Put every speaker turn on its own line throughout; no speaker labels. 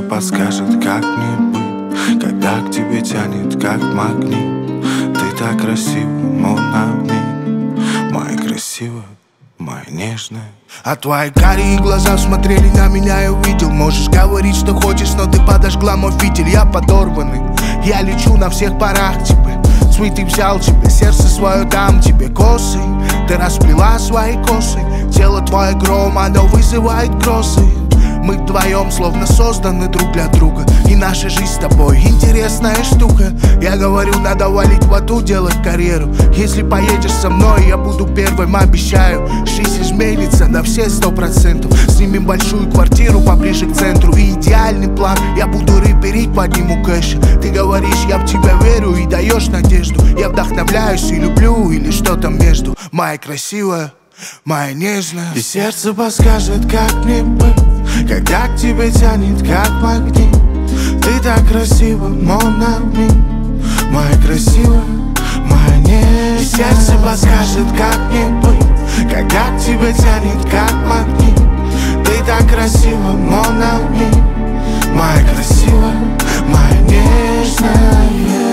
подскажет, как мне быть, когда к тебе тянет, как магнит. Ты так красива, mon ami, моя красивая, моя нежная.
А твои карие глаза смотрели на меня, я увидел. Можешь говорить, что хочешь, но ты подожгла мой фитиль. Я подорванный, я лечу на всех парах к тебе. Цветы взял тебе, сердце свое дам тебе. Косы, ты расплела свои косы. Тело твое гром, оно вызывает грозы. Мы вдвоем словно созданы друг для друга. И наша жизнь с тобой интересная штука. Я говорю, надо валить в аду, делать карьеру. Если поедешь со мной, я буду первым, обещаю. Жизнь изменится на все 100%. Снимем большую квартиру поближе к центру. И идеальный план, я буду рэперить, подниму кэш. Ты говоришь, я в тебя верю и даешь надежду. Я вдохновляюсь и люблю, или что там между. Моя красивая, моя нежная.
И сердце подскажет, как мне быть, когда к тебе тянет, как магнит. Ты так красива, mon ami, моя красивая, моя нежная. И сердце подскажет, как мне быть, когда к тебе тянет, как магнит. Ты так красива, mon ami, моя красивая, моя нежная.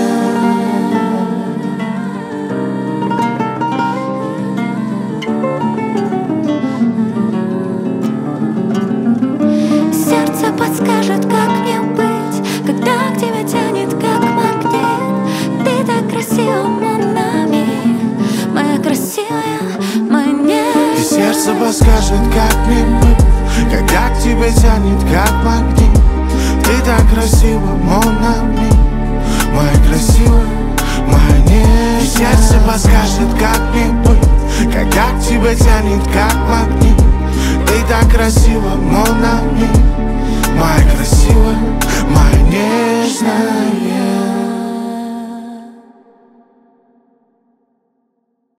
Подскажет, как мне быть, когда к тебе тянет, как магнит. Ты так красива, mon ami, моя красивая, моя нежная.
И сердце подскажет, как мне быть, когда к тебе тянет, как магнит. Ты так красива, mon ami, моя красивая, моя нежная. И сердце подскажет, как мне быть, когда к тебе тянет, как магнит. Ты так красива, mon ami, моя красивая, моя нежная.